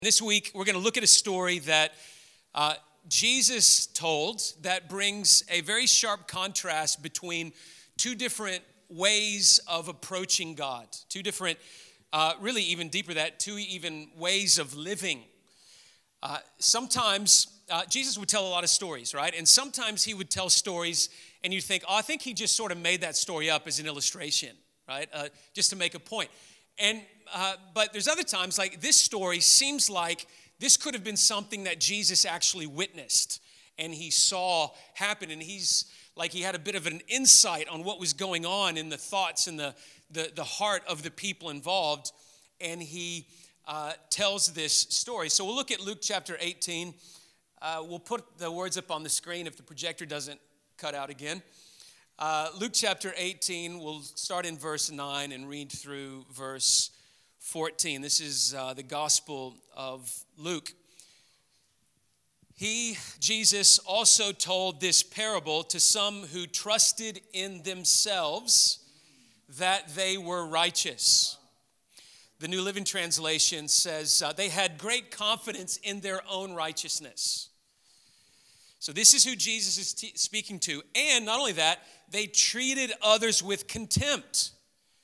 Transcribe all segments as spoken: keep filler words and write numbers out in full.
This week, we're going to look at a story that uh, Jesus told that brings a very sharp contrast between two different ways of approaching God, two different, uh, really even deeper that, two even ways of living. Uh, sometimes uh, Jesus would tell a lot of stories, right? And sometimes he would tell stories and you'd think, oh, I think he just sort of made that story up as an illustration, right? Uh, just to make a point. And uh, but there's other times, like this story seems like this could have been something that Jesus actually witnessed and he saw happen. And he's like he had a bit of an insight on what was going on in the thoughts and the, the, the heart of the people involved. And he uh, tells this story. So we'll look at Luke chapter eighteen. Uh, we'll put the words up on the screen if the projector doesn't cut out again. Uh, Luke chapter eighteen, we'll start in verse nine and read through verse fourteen. This is uh, the Gospel of Luke. He, Jesus, also told this parable to some who trusted in themselves that they were righteous. The New Living Translation says uh, they had great confidence in their own righteousness. So this is who Jesus is t- speaking to. And not only that, they treated others with contempt.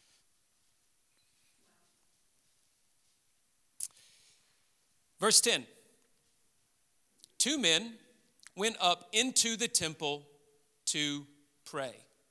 Verse ten. Two men went up into the temple to pray.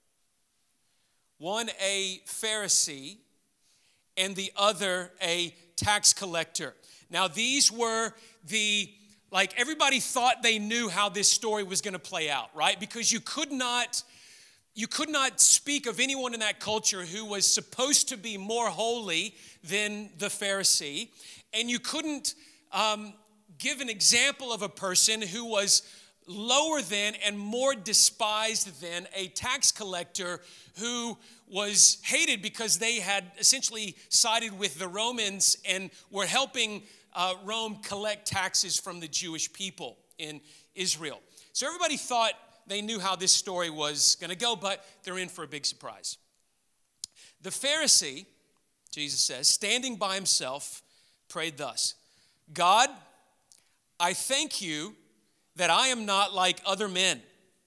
One a Pharisee and the other a tax collector. Now these were the Like everybody thought they knew how this story was going to play out, right? Because you could not, you could not speak of anyone in that culture who was supposed to be more holy than the Pharisee, and you couldn't um, give an example of a person who was lower than and more despised than a tax collector who was hated because they had essentially sided with the Romans and were helping Uh, Rome collect taxes from the Jewish people in Israel. So everybody thought they knew how this story was going to go, but they're in for a big surprise. The Pharisee, Jesus says, standing by himself, prayed thus: God, I thank you that I am not like other men,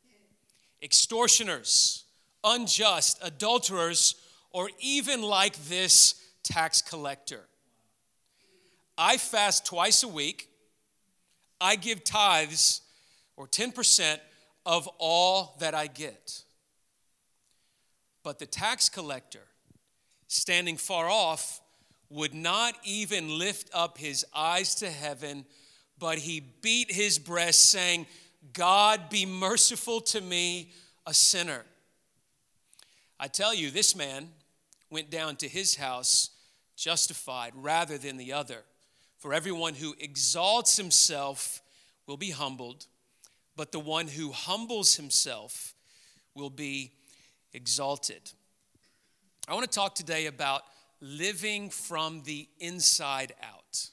extortioners, unjust, adulterers, or even like this tax collector. I fast twice a week. I give tithes, or ten percent of all that I get. But the tax collector, standing far off, would not even lift up his eyes to heaven, but he beat his breast, saying, God, be merciful to me, a sinner. I tell you, this man went down to his house justified rather than the other. For everyone who exalts himself will be humbled, but the one who humbles himself will be exalted. I want to talk today about living from the inside out.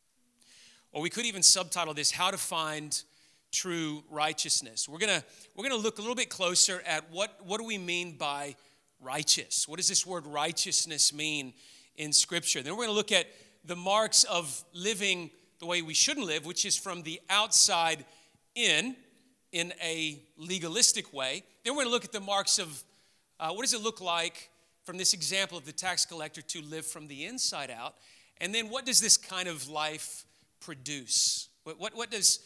Or we could even subtitle this, How to Find True Righteousness. We're gonna, we're gonna look a little bit closer at what, what do we mean by righteous? What does this word righteousness mean in Scripture? Then we're gonna look at the marks of living the way we shouldn't live, which is from the outside in, in a legalistic way. Then we're going to look at the marks of uh, what does it look like from this example of the tax collector to live from the inside out. And then what does this kind of life produce? What, what, what does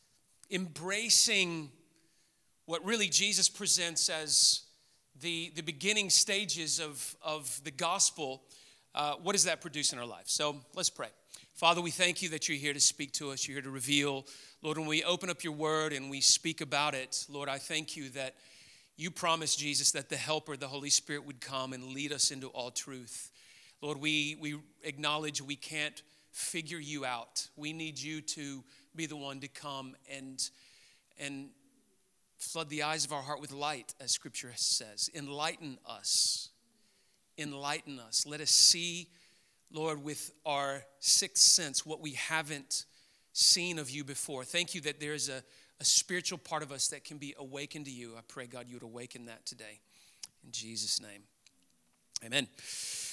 embracing what really Jesus presents as the, the beginning stages of, of the gospel, Uh, what does that produce in our life? So let's pray. Father, we thank you that you're here to speak to us. You're here to reveal. Lord, when we open up your word and we speak about it, Lord, I thank you that you promised, Jesus, that the helper, the Holy Spirit, would come and lead us into all truth. Lord, we, we acknowledge we can't figure you out. We need you to be the one to come and, and flood the eyes of our heart with light, as Scripture says. Enlighten us. Enlighten us. Let us see, Lord, with our sixth sense, what we haven't seen of you before. Thank you that there's a, a spiritual part of us that can be awakened to you. I pray, God, you would awaken that today. In Jesus' name, amen.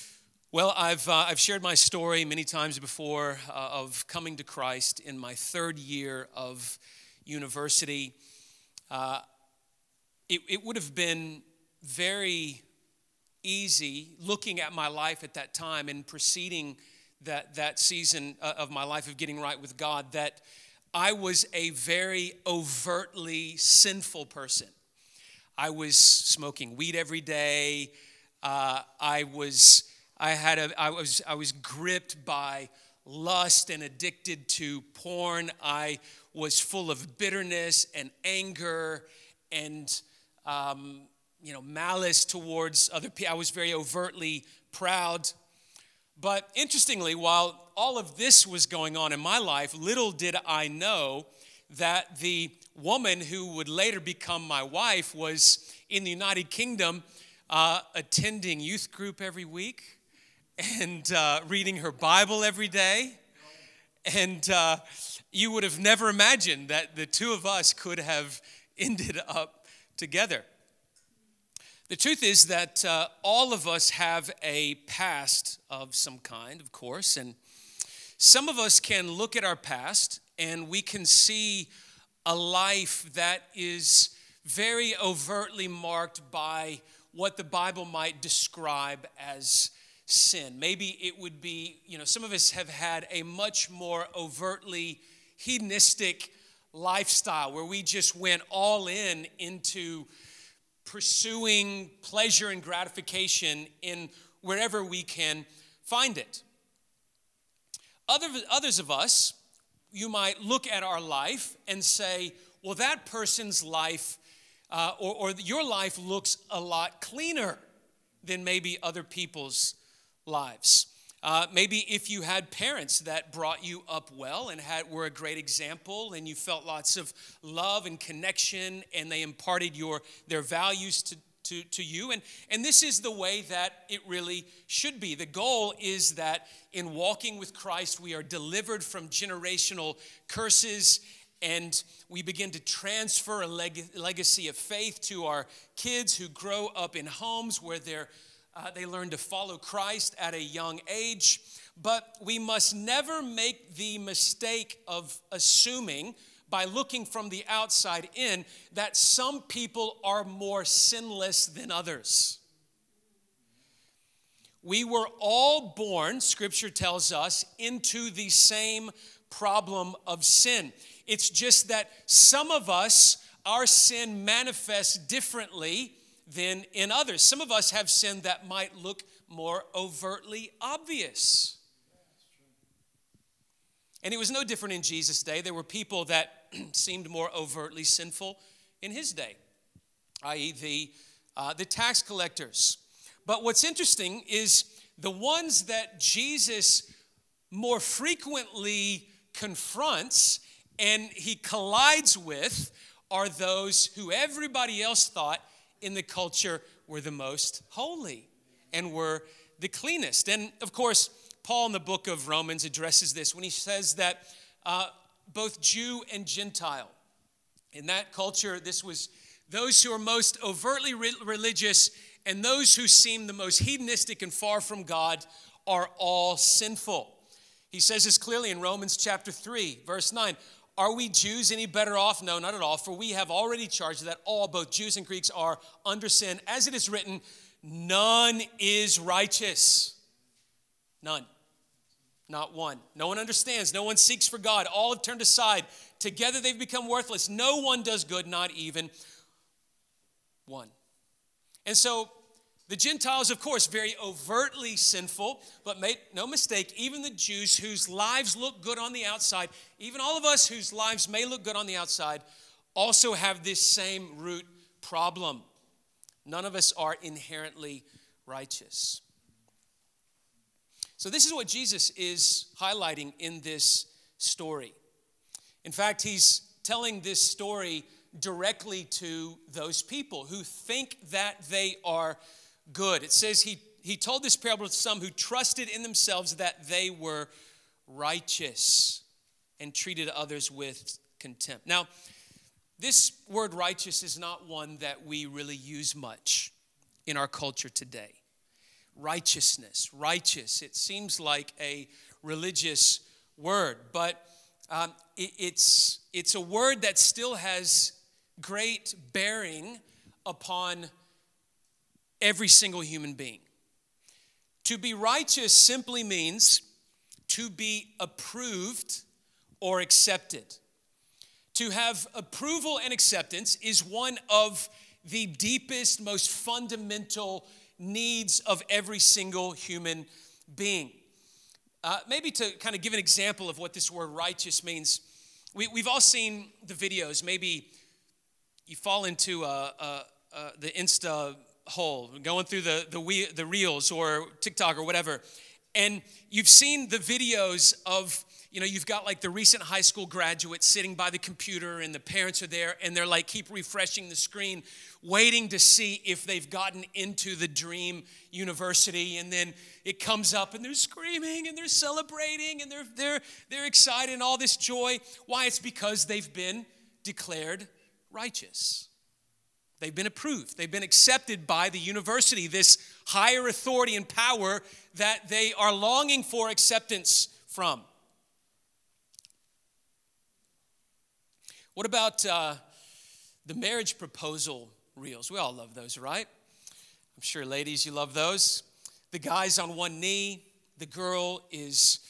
Well, I've uh, I've shared my story many times before uh, of coming to Christ in my third year of university. Uh, it, it would have been very easy looking at my life at that time and preceding that that season uh, of my life of getting right with God, that I was a very overtly sinful person. I was smoking weed every day. Uh, I was I had a I was I was gripped by lust and addicted to porn. I was full of bitterness and anger and um, you know malice towards other people. I was very overtly proud. But interestingly, while all of this was going on in my life, little did I know that the woman who would later become my wife was in the United Kingdom, uh, attending youth group every week and uh, reading her Bible every day. And uh, you would have never imagined that the two of us could have ended up together. The truth is that uh, all of us have a past of some kind, of course, and some of us can look at our past and we can see a life that is very overtly marked by what the Bible might describe as sin. Maybe it would be, you know, some of us have had a much more overtly hedonistic lifestyle where we just went all in into pursuing pleasure and gratification in wherever we can find it. Other, others of us, you might look at our life and say, well, that person's life uh, or, or your life looks a lot cleaner than maybe other people's lives. Uh, maybe if you had parents that brought you up well and had were a great example and you felt lots of love and connection and they imparted your their values to, to, to you. And, and this is the way that it really should be. The goal is that in walking with Christ, we are delivered from generational curses and we begin to transfer a leg- legacy of faith to our kids who grow up in homes where they're Uh, they learn to follow Christ at a young age, but we must never make the mistake of assuming by looking from the outside in that some people are more sinless than others. We were all born, Scripture tells us, into the same problem of sin. It's just that some of us, our sin manifests differently than in others. Some of us have sin that might look more overtly obvious. And it was no different in Jesus' day. There were people that seemed more overtly sinful in his day, that is the, uh, the tax collectors. But what's interesting is the ones that Jesus more frequently confronts and he collides with are those who everybody else thought in the culture were the most holy and were the cleanest. And of course, Paul in the book of Romans addresses this when he says that uh, both Jew and Gentile, in that culture, this was those who are most overtly re- religious and those who seem the most hedonistic and far from God are all sinful. He says this clearly in Romans chapter three, verse nine. Are we Jews any better off? No, not at all. For we have already charged that all, both Jews and Greeks, are under sin. As it is written, none is righteous. None. Not one. No one understands. No one seeks for God. All have turned aside. Together they've become worthless. No one does good, not even one. And so the Gentiles, of course, very overtly sinful, but make no mistake, even the Jews whose lives look good on the outside, even all of us whose lives may look good on the outside, also have this same root problem. None of us are inherently righteous. So this is what Jesus is highlighting in this story. In fact, he's telling this story directly to those people who think that they are good. It says he, he told this parable to some who trusted in themselves that they were righteous and treated others with contempt. Now, this word righteous is not one that we really use much in our culture today. righteousness. Righteous. It seems like a religious word, but um, it, it's, it's a word that still has great bearing upon every single human being. To be righteous simply means to be approved or accepted. To have approval and acceptance is one of the deepest, most fundamental needs of every single human being. Uh, maybe to kind of give an example of what this word righteous means, we, we've all seen the videos. Maybe you fall into uh, uh, uh, the Insta hole, going through the, the, we, the Reels or TikTok or whatever, and you've seen the videos of, you know, you've got like the recent high school graduate sitting by the computer and the parents are there and they're like keep refreshing the screen, waiting to see if they've gotten into the dream university, and then it comes up and they're screaming and they're celebrating and they're they're they're excited and all this joy. Why? It's because they've been declared righteous. They've been approved. They've been accepted by the university, this higher authority and power that they are longing for acceptance from. What about uh, the marriage proposal reels? We all love those, right? I'm sure, ladies, you love those. The guy's on one knee. The girl is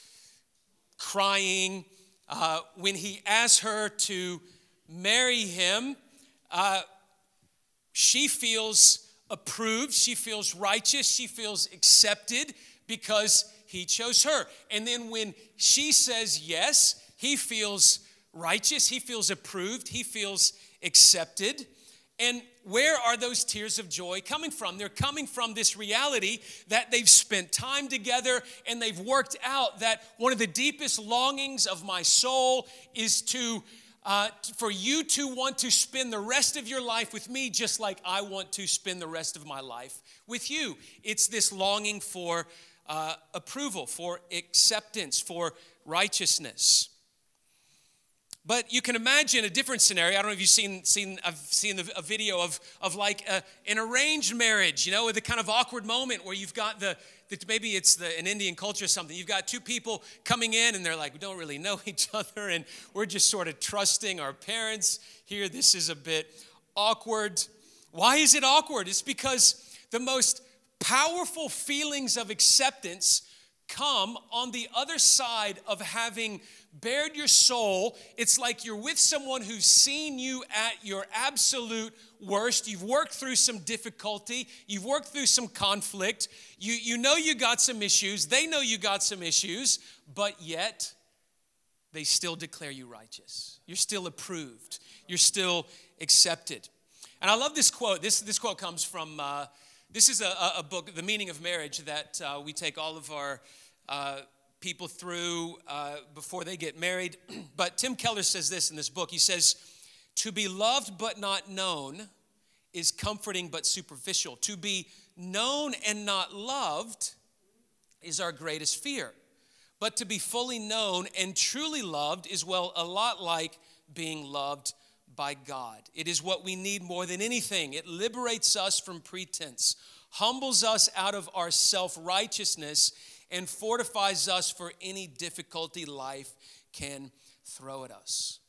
crying. Uh, when he asks her to marry him, uh, she feels approved. She feels righteous. She feels accepted because he chose her. And then when she says yes, he feels righteous. He feels approved. He feels accepted. And where are those tears of joy coming from? They're coming from this reality that they've spent time together and they've worked out that one of the deepest longings of my soul is to uh, for you to want to spend the rest of your life with me just like I want to spend the rest of my life with you. It's this longing for uh, approval, for acceptance, for righteousness. But you can imagine a different scenario. I don't know if you've seen, seen I've seen the, a video of, of like a, an arranged marriage, you know, with a kind of awkward moment where you've got the, the maybe it's the, an Indian culture or something. You've got two people coming in and they're like, we don't really know each other and we're just sort of trusting our parents here. This is a bit awkward. Why is it awkward? It's because the most powerful feelings of acceptance come on the other side of having bared your soul. It's like you're with someone who's seen you at your absolute worst. You've worked through some difficulty. You've worked through some conflict. You, you know you got some issues. They know you got some issues, but yet they still declare you righteous. You're still approved. You're still accepted. And I love this quote. This, this quote comes from... Uh, This is a, a book, The Meaning of Marriage, that uh, we take all of our uh, people through uh, before they get married. But Tim Keller says this in this book. He says, to be loved but not known is comforting but superficial. To be known and not loved is our greatest fear. But to be fully known and truly loved is, well, a lot like being loved by God. It is what we need more than anything. It liberates us from pretense, humbles us out of our self-righteousness, and fortifies us for any difficulty life can throw at us.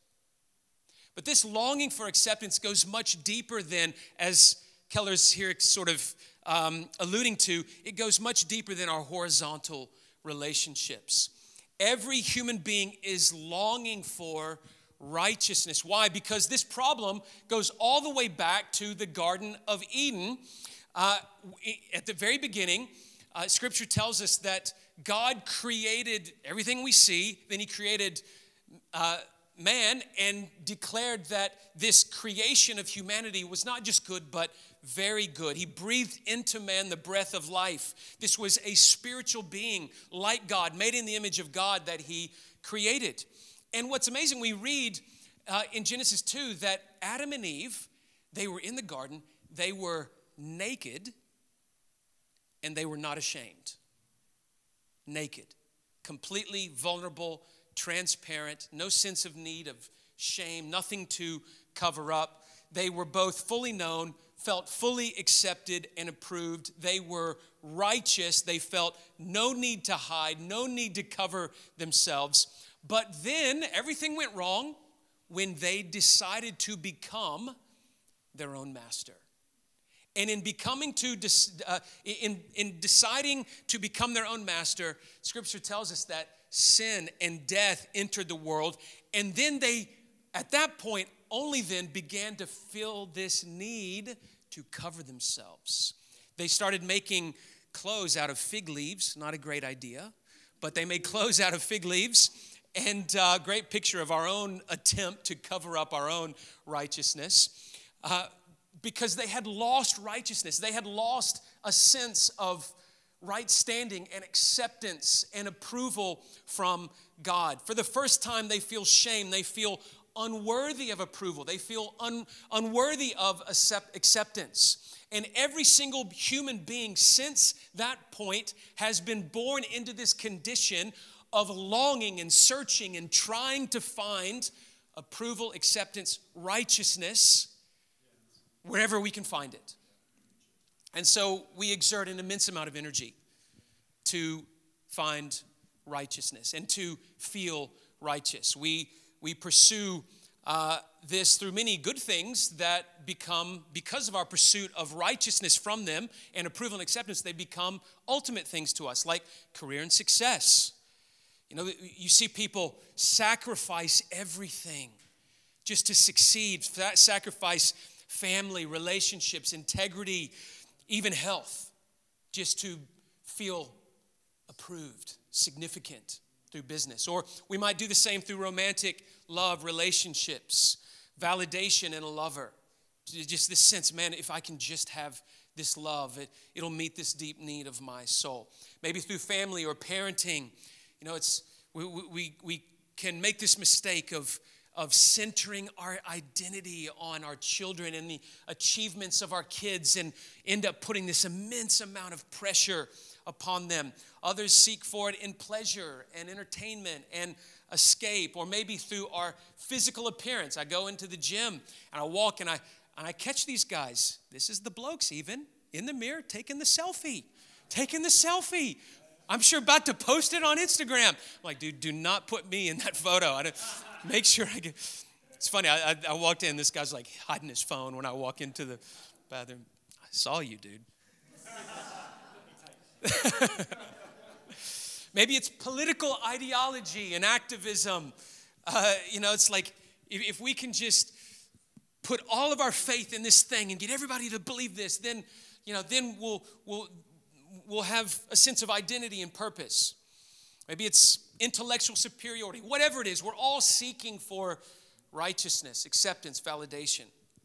But this longing for acceptance goes much deeper than, as Keller's here sort of um, alluding to, it goes much deeper than our horizontal relationships. Every human being is longing for righteousness. Why? Because this problem goes all the way back to the Garden of Eden. Uh, at the very beginning, uh, Scripture tells us that God created everything we see. Then he created uh, man and declared that this creation of humanity was not just good, but very good. He breathed into man the breath of life. This was a spiritual being like God, made in the image of God that he created. And what's amazing, we read uh, in Genesis two that Adam and Eve, they were in the garden, they were naked, and they were not ashamed. Naked, completely vulnerable, transparent, no sense of need of shame, nothing to cover up. They were both fully known, felt fully accepted and approved. They were righteous. They felt no need to hide, no need to cover themselves. But then everything went wrong when they decided to become their own master. And in becoming to uh, in, in deciding to become their own master, Scripture tells us that sin and death entered the world. And then they, at that point, only then began to feel this need to cover themselves. They started making clothes out of fig leaves. Not a great idea, but they made clothes out of fig leaves. And a uh, great picture of our own attempt to cover up our own righteousness. Uh, because they had lost righteousness. They had lost a sense of right standing and acceptance and approval from God. For the first time, they feel shame. They feel unworthy of approval. They feel un, unworthy of accept, acceptance. And every single human being since that point has been born into this condition of longing and searching and trying to find approval, acceptance, righteousness wherever we can find it. And so we exert an immense amount of energy to find righteousness and to feel righteous. We we pursue uh, this through many good things that become, because of our pursuit of righteousness from them and approval and acceptance, they become ultimate things to us, like career and success. You know, you see people sacrifice everything just to succeed, sacrifice family, relationships, integrity, even health, just to feel approved, significant through business. Or we might do the same through romantic love, relationships, validation in a lover. Just this sense, man, if I can just have this love, it, it'll meet this deep need of my soul. Maybe through family or parenting. You know, it's we we we can make this mistake of of centering our identity on our children and the achievements of our kids and end up putting this immense amount of pressure upon them. Others seek for it in pleasure and entertainment and escape, or maybe through our physical appearance. I go into the gym and I walk and I and I catch these guys. This is the blokes even in the mirror taking the selfie, taking the selfie. I'm sure about to post it on Instagram. I'm like, dude, do not put me in that photo. I don't, make sure I get. It's funny. I, I, I walked in. This guy's like hiding his phone when I walk into the bathroom. I saw you, dude. Maybe it's political ideology and activism. Uh, you know, it's like if, if we can just put all of our faith in this thing and get everybody to believe this, then you know, then we'll we'll. We'll have a sense of identity and purpose. Maybe it's intellectual superiority. Whatever it is, we're all seeking for righteousness, acceptance, validation.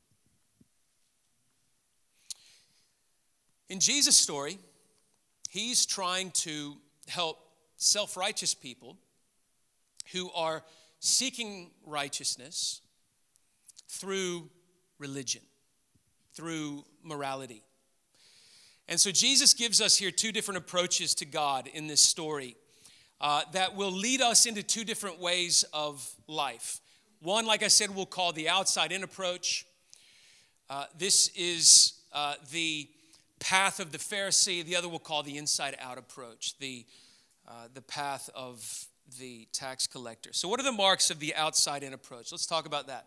In Jesus' story, he's trying to help self-righteous people who are seeking righteousness through religion, through morality. And so Jesus gives us here two different approaches to God in this story uh, that will lead us into two different ways of life. One, like I said, we'll call the outside-in approach. Uh, this is uh, the path of the Pharisee. The other we'll call the inside-out approach, the, uh, the path of the tax collector. So what are the marks of the outside-in approach? Let's talk about that.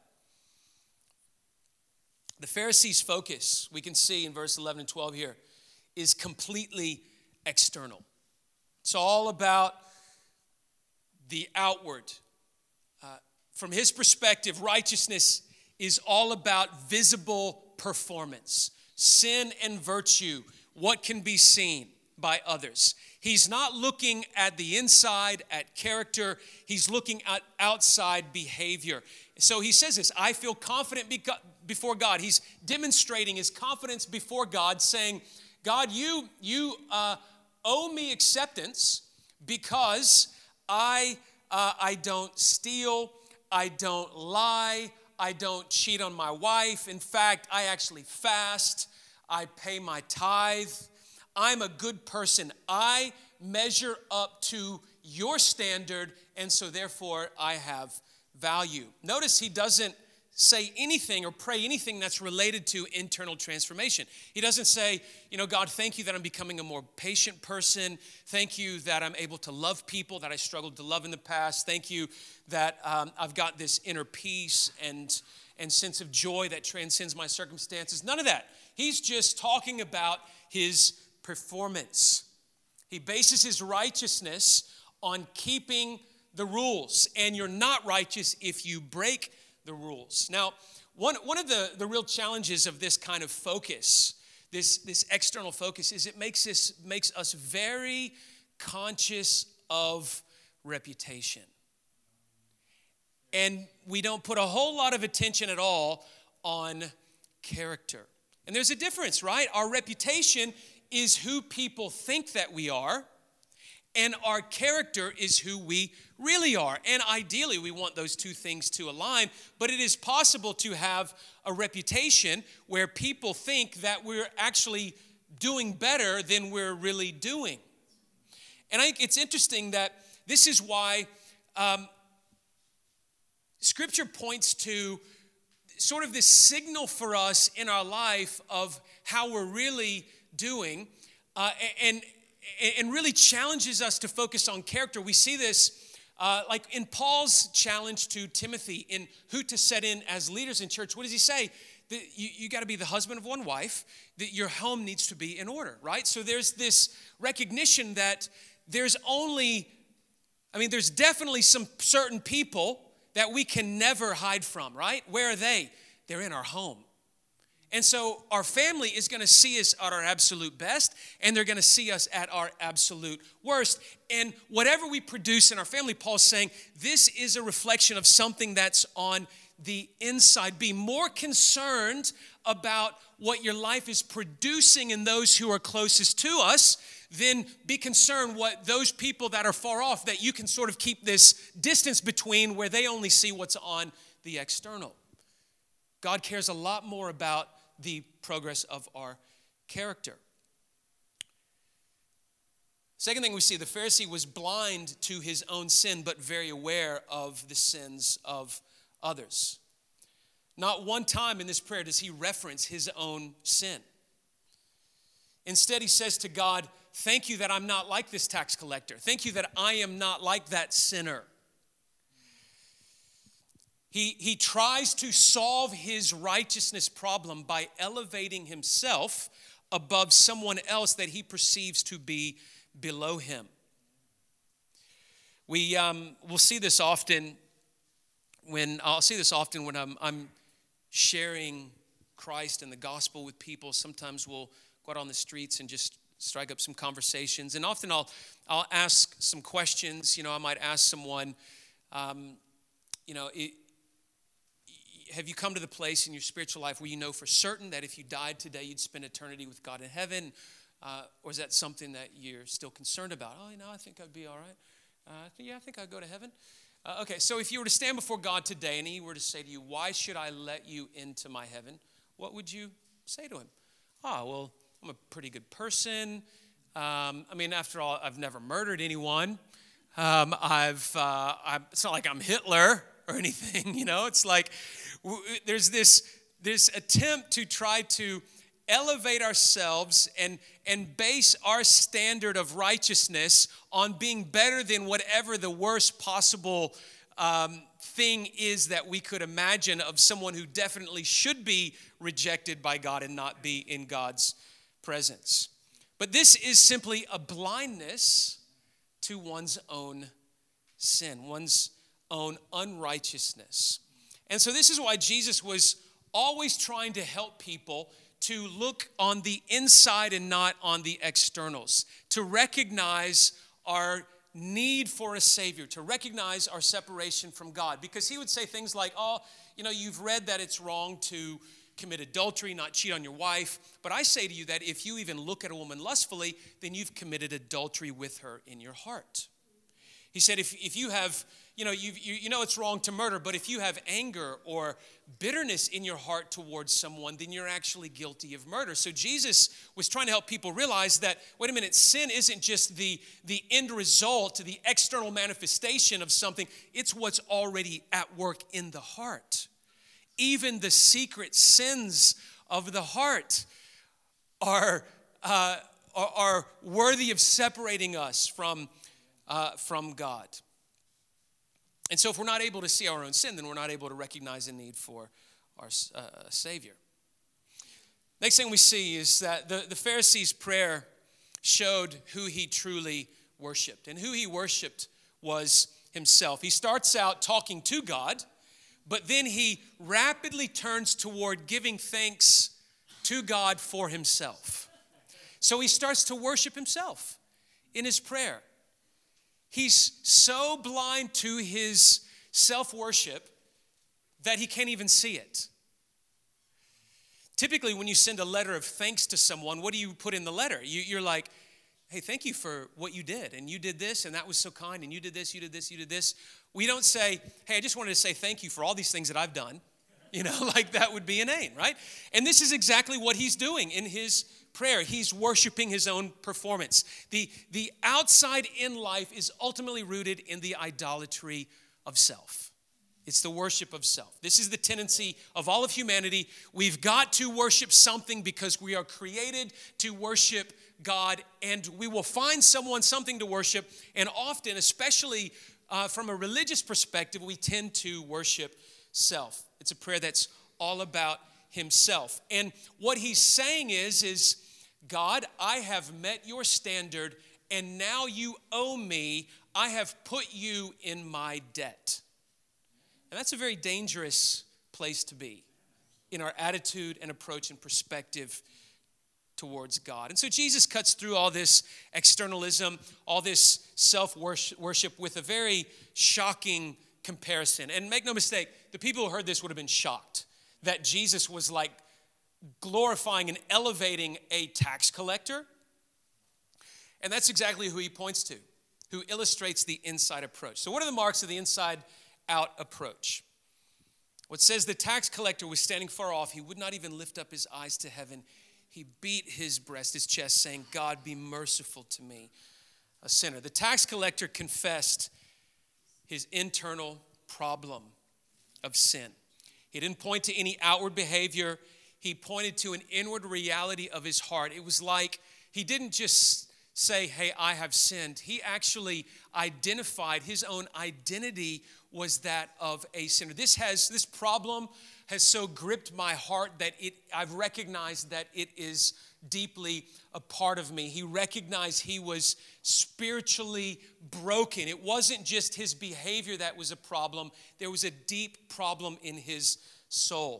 The Pharisees' focus, we can see in verse eleven and twelve here, is completely external. It's all about the outward. Uh, from his perspective, righteousness is all about visible performance. Sin and virtue, what can be seen by others. He's not looking at the inside, at character. He's looking at outside behavior. So he says this, I feel confident before God. He's demonstrating his confidence before God, saying, God, you, you uh, owe me acceptance because I, uh, I don't steal, I don't lie, I don't cheat on my wife. In fact, I actually fast, I pay my tithe. I'm a good person. I measure up to your standard, and so therefore I have value. Notice he doesn't say anything or pray anything that's related to internal transformation. He doesn't say, you know, God, thank you that I'm becoming a more patient person. Thank you that I'm able to love people that I struggled to love in the past. Thank you that um, I've got this inner peace and, and sense of joy that transcends my circumstances. None of that. He's just talking about his performance. He bases his righteousness on keeping the rules, and you're not righteous if you break the rules. Now, one, one of the, the real challenges of this kind of focus, this, this external focus, is it makes us, makes us very conscious of reputation. And we don't put a whole lot of attention at all on character. And there's a difference, right? Our reputation is who people think that we are, and our character is who we really are. And ideally, we want those two things to align, but it is possible to have a reputation where people think that we're actually doing better than we're really doing. And I think it's interesting that this is why um, Scripture points to sort of this signal for us in our life of how we're really doing, uh, and and really challenges us to focus on character. We see this uh, like in Paul's challenge to Timothy in who to set in as leaders in church. What does he say? That you, you got to be the husband of one wife, that your home needs to be in order, right? So there's this recognition that there's only, I mean, there's definitely some certain people that we can never hide from, right? Where are they? They're in our home. And so our family is going to see us at our absolute best, and they're going to see us at our absolute worst. And whatever we produce in our family, Paul's saying, this is a reflection of something that's on the inside. Be more concerned about what your life is producing in those who are closest to us than be concerned what those people that are far off, that you can sort of keep this distance between where they only see what's on the external. God cares a lot more about the progress of our character. Second thing we see, the Pharisee was blind to his own sin, but very aware of the sins of others. Not one time in this prayer does he reference his own sin. Instead, he says to God, thank you that I'm not like this tax collector. Thank you that I am not like that sinner. He, he tries to solve his righteousness problem by elevating himself above someone else that he perceives to be below him. We um, will see this often when I'll see this often when I'm, I'm sharing Christ and the gospel with people. Sometimes we'll go out on the streets and just strike up some conversations, and often I'll I'll ask some questions. You know, I might ask someone, um, you know. It, Have you come to the place in your spiritual life where you know for certain that if you died today, you'd spend eternity with God in heaven? Uh, or is that something that you're still concerned about? Oh, you know, I think I'd be all right. Uh, I think, yeah, I think I'd go to heaven. Uh, okay, so if you were to stand before God today and he were to say to you, why should I let you into my heaven? What would you say to him? Ah, oh, well, I'm a pretty good person. Um, I mean, after all, I've never murdered anyone. Um, I've, uh, I'm, it's not like I'm Hitler or anything, you know. It's like w- there's this this attempt to try to elevate ourselves and and base our standard of righteousness on being better than whatever the worst possible um, thing is that we could imagine of someone who definitely should be rejected by God and not be in God's presence. But this is simply a blindness to one's own sin, one's own unrighteousness. And so this is why Jesus was always trying to help people to look on the inside and not on the externals, to recognize our need for a Savior, to recognize our separation from God. Because he would say things like, oh, you know, you've read that it's wrong to commit adultery, not cheat on your wife. But I say to you that if you even look at a woman lustfully, then you've committed adultery with her in your heart. He said, if, if you have, you know, you, you you know it's wrong to murder, but if you have anger or bitterness in your heart towards someone, then you're actually guilty of murder. So Jesus was trying to help people realize that, wait a minute, sin isn't just the, the end result, the external manifestation of something. It's what's already at work in the heart. even the secret sins of the heart are, uh, are, are worthy of separating us from, uh, from God. And so if we're not able to see our own sin, then we're not able to recognize the need for our uh, Savior. Next thing we see is that the, the Pharisees' prayer showed who he truly worshiped. And who he worshiped was himself. He starts out talking to God, but then he rapidly turns toward giving thanks to God for himself. So he starts to worship himself in his prayer. He's so blind to his self-worship that he can't even see it. Typically, when you send a letter of thanks to someone, what do you put in the letter? You, you're like, hey, thank you for what you did. And you did this, and that was so kind. And you did this, you did this, you did this. We don't say, hey, I just wanted to say thank you for all these things that I've done. You know, like that would be inane, right? And this is exactly what he's doing in his prayer. He's worshiping his own performance. The, the outside in life is ultimately rooted in the idolatry of self. It's the worship of self. This is the tendency of all of humanity. We've got to worship something because we are created to worship God, and we will find someone, something to worship. And often, especially uh, from a religious perspective, we tend to worship self. It's a prayer that's all about himself. And what he's saying is, is God, I have met your standard, and now you owe me. I have put you in my debt. And that's a very dangerous place to be in our attitude and approach and perspective towards God. And so Jesus cuts through all this externalism, all this self-worship with a very shocking comparison. And make no mistake, the people who heard this would have been shocked that Jesus was like glorifying and elevating a tax collector. And that's exactly who he points to, who illustrates the inside approach. So what are the marks of the inside out approach? What says the tax collector was standing far off. He would not even lift up his eyes to heaven. He beat his breast, his chest, saying, God, be merciful to me, a sinner. The tax collector confessed his internal problem of sin. He didn't point to any outward behavior. He pointed to an inward reality of his heart. It was like he didn't just say, hey, I have sinned. He actually identified his own identity was that of a sinner. This has this problem has so gripped my heart that it I've recognized that it is deeply a part of me. He recognized he was spiritually broken. It wasn't just his behavior that was a problem. There was a deep problem in his soul.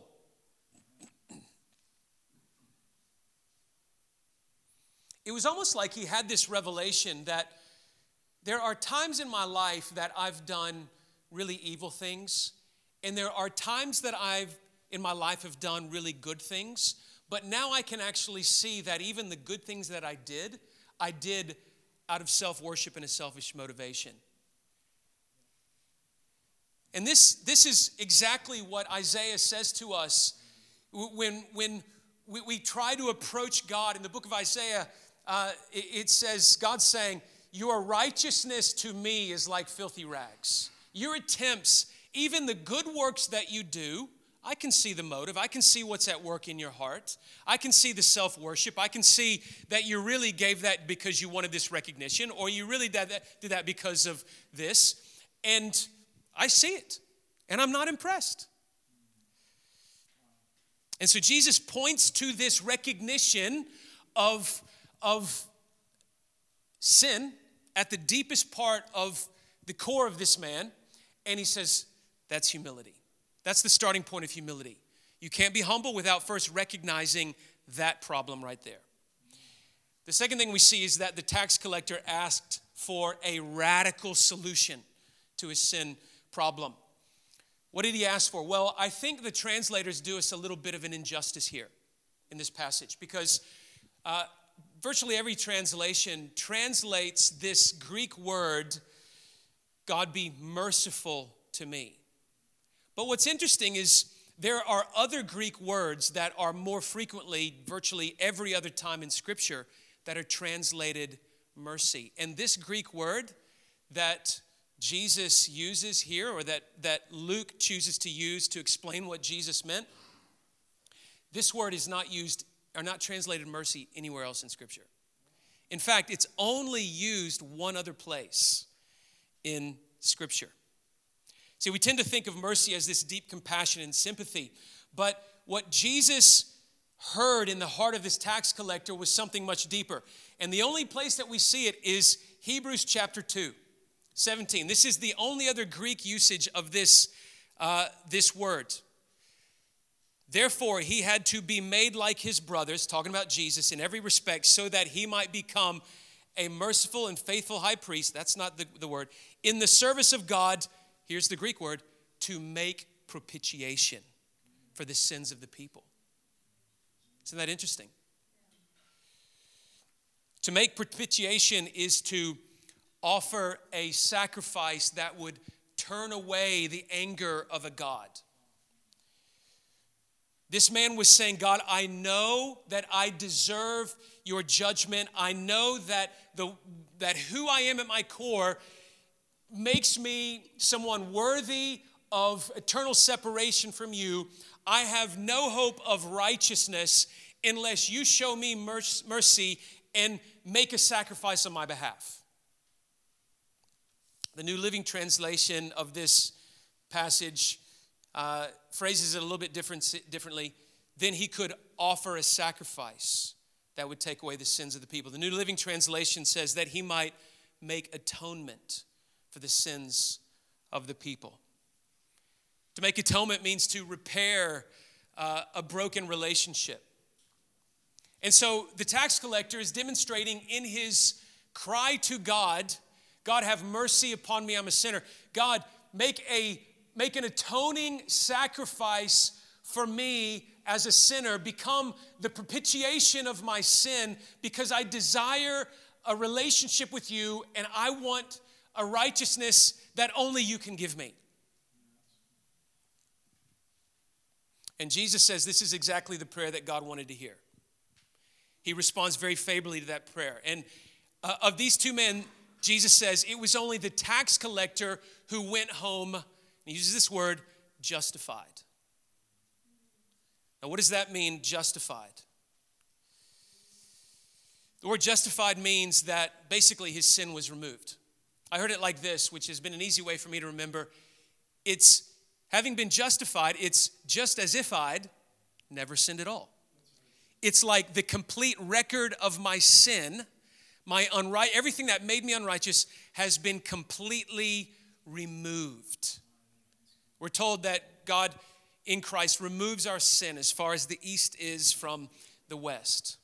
It was almost like he had this revelation that there are times in my life that I've done really evil things, and there are times that I've in my life have done really good things, but now I can actually see that even the good things that I did, I did out of self-worship and a selfish motivation. And this, this is exactly what Isaiah says to us when, when we, we try to approach God. In the book of Isaiah, uh, it, it says, God's saying, your righteousness to me is like filthy rags. Your attempts, even the good works that you do, I can see the motive. I can see what's at work in your heart. I can see the self-worship. I can see that you really gave that because you wanted this recognition, or you really did that, did that because of this. And I see it, and I'm not impressed. And so Jesus points to this recognition of, of sin at the deepest part of the core of this man, and he says, that's humility. That's the starting point of humility. You can't be humble without first recognizing that problem right there. The second thing we see is that the tax collector asked for a radical solution to his sin problem. What did he ask for? Well, I think the translators do us a little bit of an injustice here in this passage, because uh, virtually every translation translates this Greek word, God be merciful to me. But what's interesting is there are other Greek words that are more frequently, virtually every other time in Scripture, that are translated mercy. And this Greek word that Jesus uses here, or that, that Luke chooses to use to explain what Jesus meant, this word is not used, or not translated mercy anywhere else in Scripture. In fact, it's only used one other place in Scripture. See, we tend to think of mercy as this deep compassion and sympathy, but what Jesus heard in the heart of this tax collector was something much deeper. And the only place that we see it is Hebrews chapter two, seventeen. This is the only other Greek usage of this, uh, this word. Therefore, he had to be made like his brothers, talking about Jesus, in every respect, so that he might become a merciful and faithful high priest. That's not the, the word. In the service of God, here's the Greek word, to make propitiation for the sins of the people. Isn't that interesting? To make propitiation is to offer a sacrifice that would turn away the anger of a God. This man was saying, God, I know that I deserve your judgment. I know that the that who I am at my core makes me someone worthy of eternal separation from you. I have no hope of righteousness unless you show me mercy and make a sacrifice on my behalf. The New Living Translation of this passage uh, phrases it a little bit different, differently. Then he could offer a sacrifice that would take away the sins of the people. The New Living Translation says that he might make atonement for the sins of the people. To make atonement means to repair uh, a broken relationship. And so the tax collector is demonstrating in his cry to God, God, have mercy upon me, I'm a sinner. God, make a make an atoning sacrifice for me as a sinner. Become the propitiation of my sin, because I desire a relationship with you and I want a righteousness that only you can give me. And Jesus says this is exactly the prayer that God wanted to hear. He responds very favorably to that prayer. And uh, of these two men, Jesus says it was only the tax collector who went home, and he uses this word, justified. Now, what does that mean, justified? The word justified means that basically his sin was removed. I heard it like this, which has been an easy way for me to remember. It's, having been justified, it's just as if I'd never sinned at all. It's like the complete record of my sin, my unright, everything that made me unrighteous has been completely removed. We're told that God in Christ removes our sin as far as the east is from the west.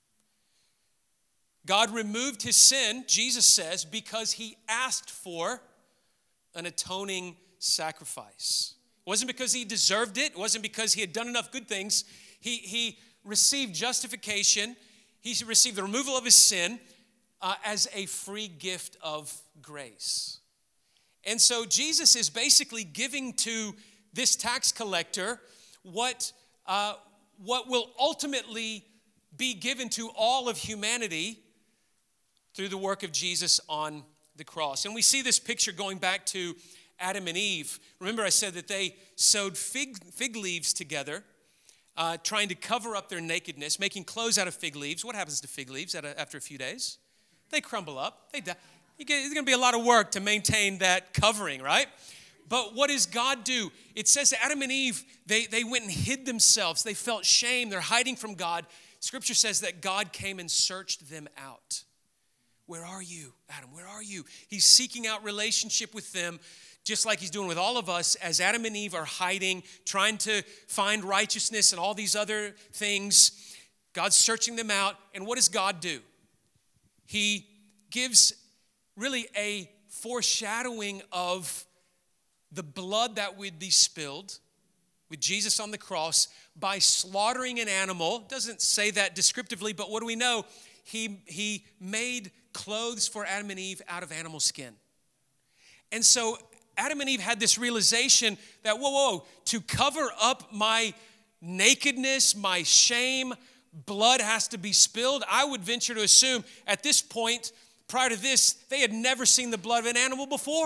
God removed his sin, Jesus says, because he asked for an atoning sacrifice. It wasn't because he deserved it. It wasn't because he had done enough good things. He, he received justification. He received the removal of his sin uh, as a free gift of grace. And so Jesus is basically giving to this tax collector what, uh, what will ultimately be given to all of humanity through the work of Jesus on the cross. And we see this picture going back to Adam and Eve. Remember, I said that they sewed fig, fig leaves together, uh, trying to cover up their nakedness, making clothes out of fig leaves. What happens to fig leaves after a few days? They crumble up. They die. You get, it's going to be a lot of work to maintain that covering, right? But what does God do? It says that Adam and Eve, they, they went and hid themselves. They felt shame. They're hiding from God. Scripture says that God came and searched them out. Where are you, Adam? Where are you? He's seeking out relationship with them, just like he's doing with all of us, as Adam and Eve are hiding, trying to find righteousness and all these other things. God's searching them out. And what does God do? He gives really a foreshadowing of the blood that would be spilled with Jesus on the cross by slaughtering an animal. Doesn't say that descriptively, but what do we know? He, he made clothes for Adam and Eve out of animal skin. And so Adam and Eve had this realization that, whoa, whoa, to cover up my nakedness, my shame, blood has to be spilled. I would venture to assume at this point, prior to this, they had never seen the blood of an animal before.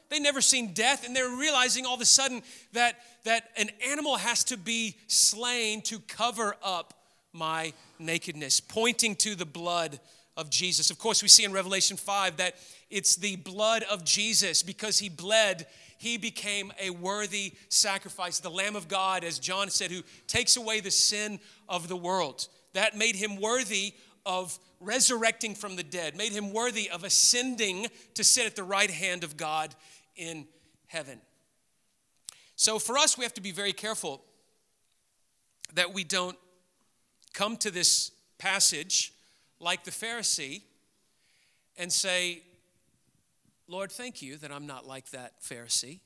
They'd never seen death, and they're realizing all of a sudden that, that an animal has to be slain to cover up my nakedness, pointing to the blood of Jesus. Of course, we see in Revelation five that it's the blood of Jesus. Because he bled, he became a worthy sacrifice. The Lamb of God, as John said, who takes away the sin of the world. That made him worthy of resurrecting from the dead, made him worthy of ascending to sit at the right hand of God in heaven. So for us, we have to be very careful that we don't come to this passage like the Pharisee and say, Lord, thank you that I'm not like that Pharisee.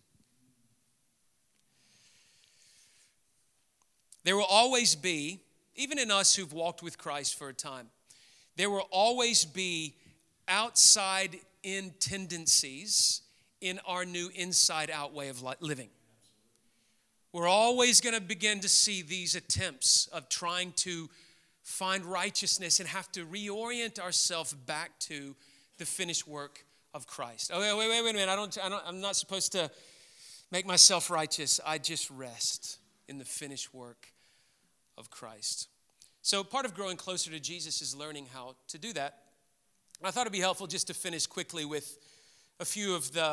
There will always be, even in us who've walked with Christ for a time, there will always be outside in tendencies in our new inside out way of living. We're always going to begin to see these attempts of trying to find righteousness and have to reorient ourselves back to the finished work of Christ. Oh, wait, wait, wait, wait a minute. I don't, I don't, I'm not supposed to make myself righteous. I just rest in the finished work of Christ. So part of growing closer to Jesus is learning how to do that. And I thought it'd be helpful just to finish quickly with a few of the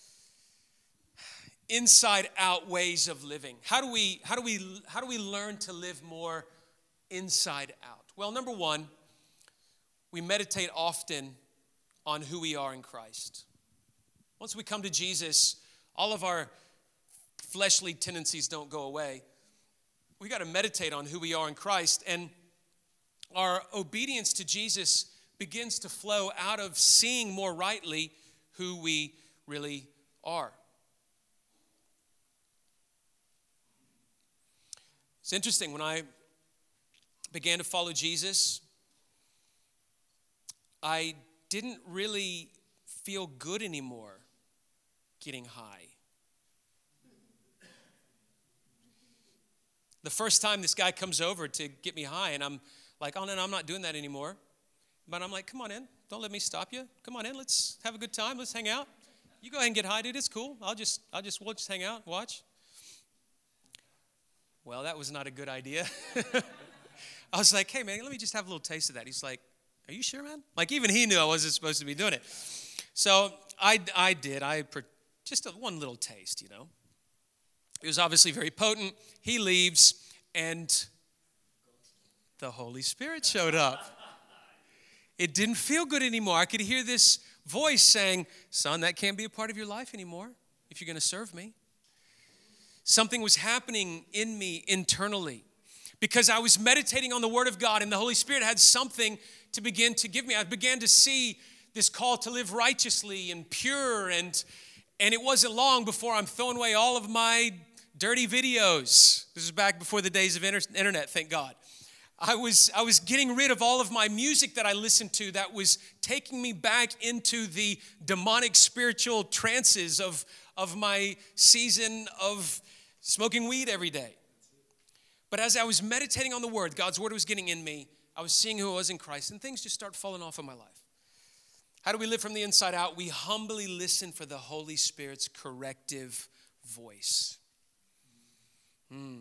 inside out ways of living. How do we, how do we, how do we learn to live more inside out? Well, number one, we meditate often on who we are in Christ. Once we come to Jesus, all of our fleshly tendencies don't go away. We got to meditate on who we are in Christ, and our obedience to Jesus begins to flow out of seeing more rightly who we really are. It's interesting, when I began to follow Jesus, I didn't really feel good anymore getting high. The first time this guy comes over to get me high, and I'm like, oh, no, no, I'm not doing that anymore. But I'm like, come on in. Don't let me stop you. Come on in. Let's have a good time. Let's hang out. You go ahead and get high, dude. It's cool. I'll just, I'll just, we'll just hang out, watch. Well, that was not a good idea. I was like, hey, man, let me just have a little taste of that. He's like, are you sure, man? Like, even he knew I wasn't supposed to be doing it. So I, I did. I just a, one little taste, you know. It was obviously very potent. He leaves, and the Holy Spirit showed up. It didn't feel good anymore. I could hear this voice saying, son, that can't be a part of your life anymore if you're going to serve me. Something was happening in me internally because I was meditating on the Word of God, and the Holy Spirit had something to begin to give me. I began to see this call to live righteously and pure, and and it wasn't long before I'm throwing away all of my dirty videos. This is back before the days of internet, thank God. I was I was getting rid of all of my music that I listened to that was taking me back into the demonic spiritual trances of, of my season of smoking weed every day. But as I was meditating on the Word, God's Word was getting in me. I was seeing who I was in Christ, and things just started falling off in my life. How do we live from the inside out? We humbly listen for the Holy Spirit's corrective voice. Hmm.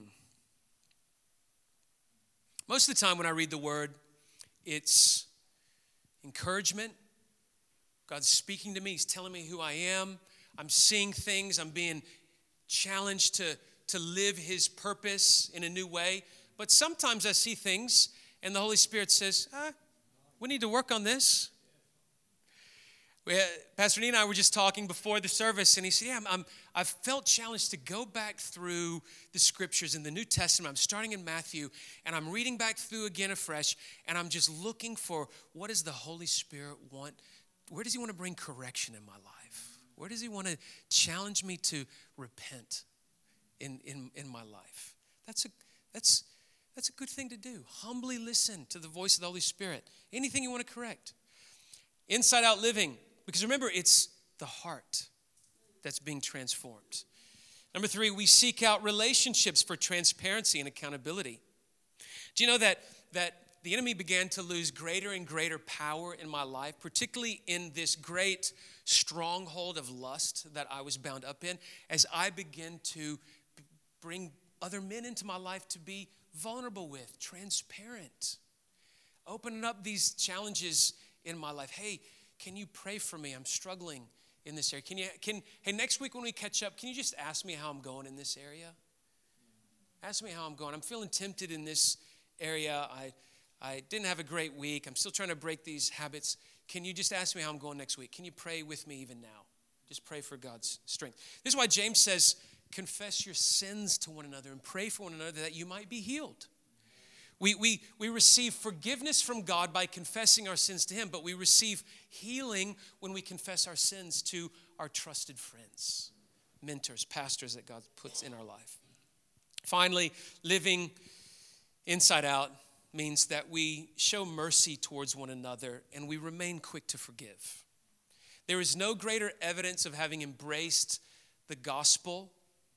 Most of the time when I read the Word, it's encouragement. God's speaking to me. He's telling me who I am. I'm seeing things. I'm being challenged to, to live His purpose in a new way. But sometimes I see things and the Holy Spirit says, ah, we need to work on this. We had, Pastor Nina and I were just talking before the service, and he said, yeah, I'm, I'm, I've felt challenged to go back through the scriptures in the New Testament. I'm starting in Matthew, and I'm reading back through again afresh, and I'm just looking for what does the Holy Spirit want? Where does He want to bring correction in my life? Where does He want to challenge me to repent in, in, in my life? That's a, that's, that's a good thing to do. Humbly listen to the voice of the Holy Spirit. Anything you want to correct. Inside out living. Because remember, it's the heart that's being transformed. Number three, we seek out relationships for transparency and accountability. Do you know that, that the enemy began to lose greater and greater power in my life, particularly in this great stronghold of lust that I was bound up in, as I began to bring other men into my life to be vulnerable with, transparent, opening up these challenges in my life. Hey, can you pray for me? I'm struggling in this area. Can you, can, hey, next week when we catch up, can you just ask me how I'm going in this area? Ask me how I'm going. I'm feeling tempted in this area. I, I didn't have a great week. I'm still trying to break these habits. Can you just ask me how I'm going next week? Can you pray with me even now? Just pray for God's strength. This is why James says, confess your sins to one another and pray for one another that you might be healed. We, we, we receive forgiveness from God by confessing our sins to him, but we receive healing when we confess our sins to our trusted friends, mentors, pastors that God puts in our life. Finally, living inside out means that we show mercy towards one another and we remain quick to forgive. There is no greater evidence of having embraced the gospel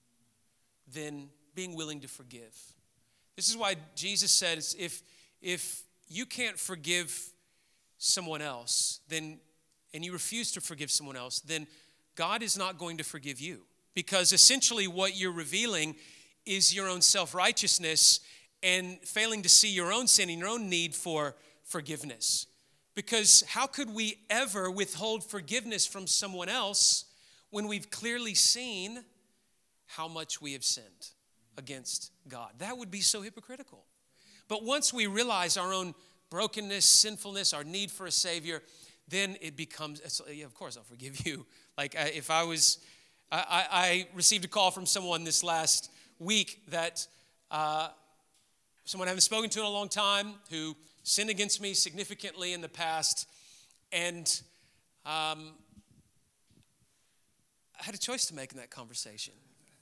than being willing to forgive. This is why Jesus says, if, if you can't forgive someone else, then and you refuse to forgive someone else, then God is not going to forgive you. Because essentially what you're revealing is your own self-righteousness and failing to see your own sin and your own need for forgiveness. Because how could we ever withhold forgiveness from someone else when we've clearly seen how much we have sinned against God? That would be so hypocritical. But once we realize our own brokenness, sinfulness, our need for a Savior, then it becomes, yeah, of course I'll forgive you. Like I, if I was, I, I, I received a call from someone this last week that uh, someone I haven't spoken to in a long time who sinned against me significantly in the past. And um, I had a choice to make in that conversation.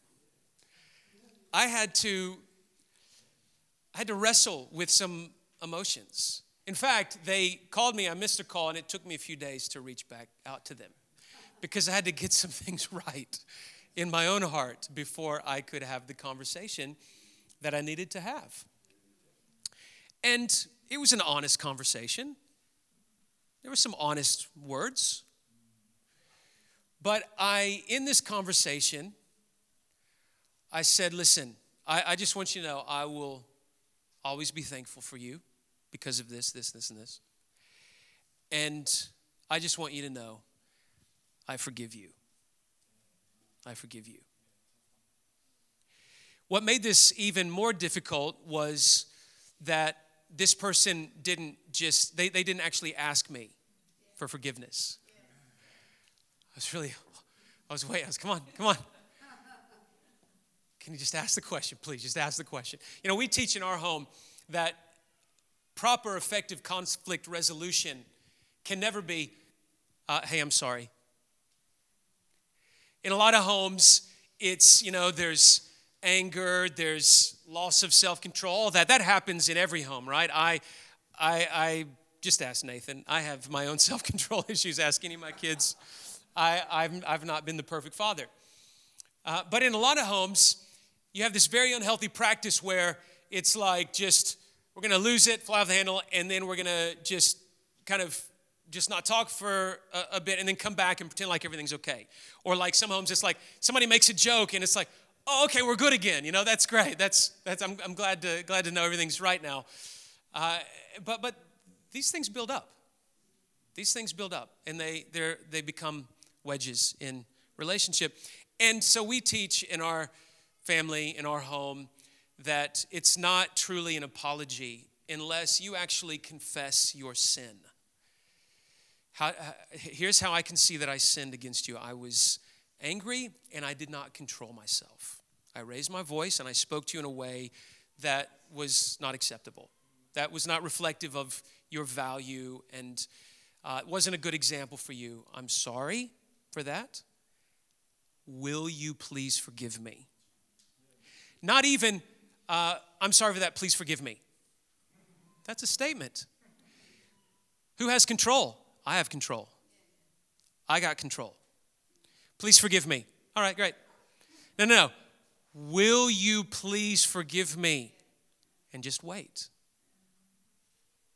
I had to, I had to wrestle with some emotions. In fact, they called me, I missed a call, and it took me a few days to reach back out to them because I had to get some things right in my own heart before I could have the conversation that I needed to have. And it was an honest conversation. There were some honest words. But I, in this conversation, I said, listen, I, I just want you to know I will always be thankful for you because of this, this, this, and this. And I just want you to know I forgive you. I forgive you. What made this even more difficult was that this person didn't just, they, they didn't actually ask me for forgiveness. I was really, I was waiting, I was, come on, come on. Can you just ask the question, please? Just ask the question. You know, we teach in our home that proper, effective conflict resolution can never be, uh, hey, I'm sorry. In a lot of homes, it's, you know, there's anger, there's loss of self-control, all that. That happens in every home, right? I, I, I just asked Nathan. I have my own self-control issues. Ask any of my kids. I, I've, I've not been the perfect father. Uh, but in a lot of homes, you have this very unhealthy practice where it's like just, we're going to lose it, fly off the handle, and then we're going to just kind of just not talk for a, a bit and then come back and pretend like everything's okay. Or like some homes, it's like somebody makes a joke and it's like, oh, okay, we're good again. You know, that's great. That's that's. I'm, I'm glad to glad to know everything's right now. Uh, but but these things build up. These things build up, and they they they become wedges in relationship. And so we teach in our family, in our home, that it's not truly an apology unless you actually confess your sin. How, here's how I can see that I sinned against you. I was angry and I did not control myself. I raised my voice and I spoke to you in a way that was not acceptable. That was not reflective of your value and uh, it wasn't a good example for you. I'm sorry for that. Will you please forgive me? Not even, uh, I'm sorry for that, please forgive me. That's a statement. Who has control? I have control. I got control. Please forgive me. All right, great. No, no, no. Will you please forgive me? And just wait.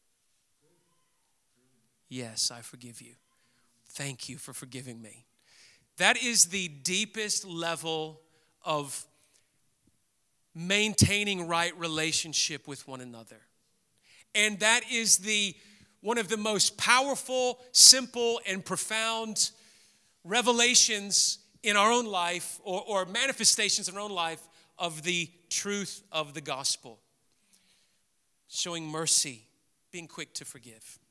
yes, I forgive you. Thank you for forgiving me. That is the deepest level of maintaining right relationship with one another. And that is the one of the most powerful, simple, and profound revelations in our own life, or, or manifestations in our own life of the truth of the gospel. Showing mercy, being quick to forgive.